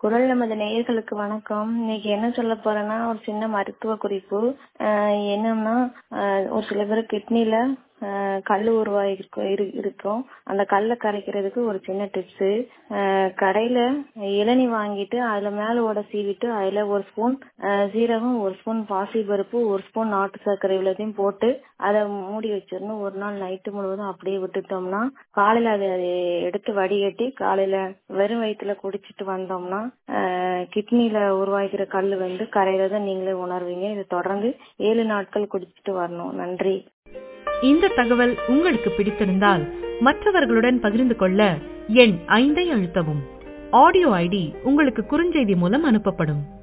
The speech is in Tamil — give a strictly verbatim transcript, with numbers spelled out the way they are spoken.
குரல் நமது நேயர்களுக்கு வணக்கம். இன்னைக்கு என்ன சொல்ல போறேன்னா ஒரு சின்ன மருத்துவ குறிப்பு. ஆஹ் என்னன்னா ஆஹ் ஒரு சில பேர் கிட்னில கல் உருவாகி இருக்கும். அந்த கல்லை கரைக்கிறதுக்கு ஒரு சின்ன டிப்ஸ். கடையில இளநி வாங்கிட்டு அதுல மேல ஓட சீவிட்டு அதுல ஒரு ஸ்பூன் சீரகம், ஒரு ஸ்பூன் பாசி பருப்பு, ஒரு ஸ்பூன் நாட்டு சர்க்கரை இவ்வளத்தையும் போட்டு அதை மூடி வச்சிடணும். ஒரு நாள் நைட்டு முழுவதும் அப்படியே விட்டுட்டோம்னா காலையில அதை எடுத்து வடிகட்டி காலையில வெறும் வயிற்றுல குடிச்சிட்டு வந்தோம்னா கிட்னில உருவாகிற கல் வந்து கரையிறத நீங்களே உணர்வீங்க. இதை தொடர்ந்து ஏழு நாட்கள் குடிச்சிட்டு வரணும். நன்றி. இந்த தகவல் உங்களுக்கு பிடித்திருந்தால் மற்றவர்களுடன் பகிர்ந்து கொள்ள எண் ஐந்தை அழுத்தவும். ஆடியோ ஐடி உங்களுக்கு குறுஞ்செய்தி மூலம் அனுப்பப்படும்.